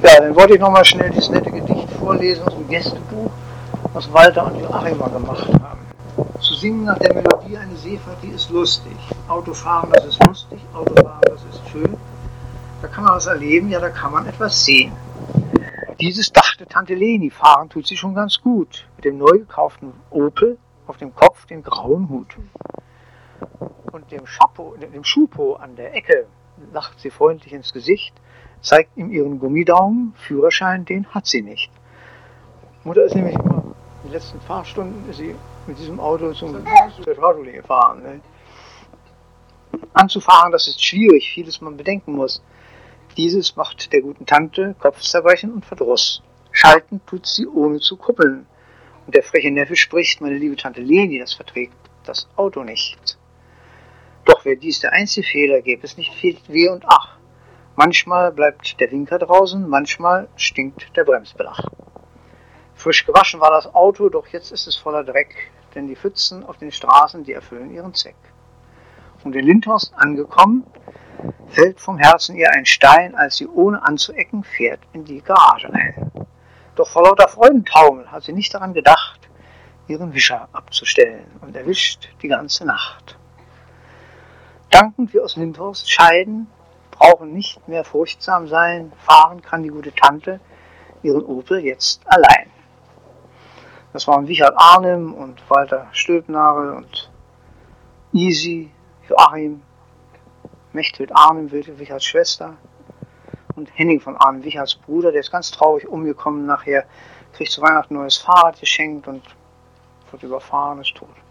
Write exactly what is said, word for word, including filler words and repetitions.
Ja, dann wollte ich nochmal schnell dieses nette Gedicht vorlesen aus dem Gästebuch, was Walter und Joachim mal gemacht haben. Zu singen nach der Melodie eine Seefahrt, die ist lustig. Autofahren, das ist lustig. Autofahren, das ist schön. Da kann man was erleben, ja, da kann man etwas sehen. Dieses dachte Tante Leni, fahren tut sie schon ganz gut. Mit dem neu gekauften Opel auf dem Kopf den grauen Hut. Und dem, Schapo, dem Schupo an der Ecke lacht sie freundlich ins Gesicht, zeigt ihm ihren Gummidaumen, Führerschein, den hat sie nicht. Mutter ist nämlich immer, in den letzten Fahrstunden ist sie mit diesem Auto zum Zentralschule gefahren. Ne? Anzufahren, das ist schwierig, vieles man bedenken muss. Dieses macht der guten Tante Kopfzerbrechen und Verdruss. Schalten tut sie ohne zu kuppeln. Und der freche Neffe spricht, meine liebe Tante Leni, das verträgt das Auto nicht. Doch wäre dies der einzige Fehler, gäbe es nicht viel weh und ach. Manchmal bleibt der Winker draußen, manchmal stinkt der Bremsbelach. Frisch gewaschen war das Auto, doch jetzt ist es voller Dreck, denn die Pfützen auf den Straßen, die erfüllen ihren Zweck. Und in Lindhorst angekommen, fällt vom Herzen ihr ein Stein, als sie ohne anzuecken fährt in die Garage ein. Doch vor lauter Freudentaumel hat sie nicht daran gedacht, ihren Wischer abzustellen und erwischt die ganze Nacht. Dankend wir aus Lindhorst scheiden, brauchen nicht mehr furchtsam sein, fahren kann die gute Tante ihren Opel jetzt allein. Das waren Wichert Arnim und Walter Stülpnagel und Isi, Joachim, Mechthild Arnim, Wicherts Schwester und Henning von Arnim, Wicherts Bruder, der ist ganz traurig umgekommen nachher, kriegt zu Weihnachten ein neues Fahrrad geschenkt und wird überfahren, ist tot.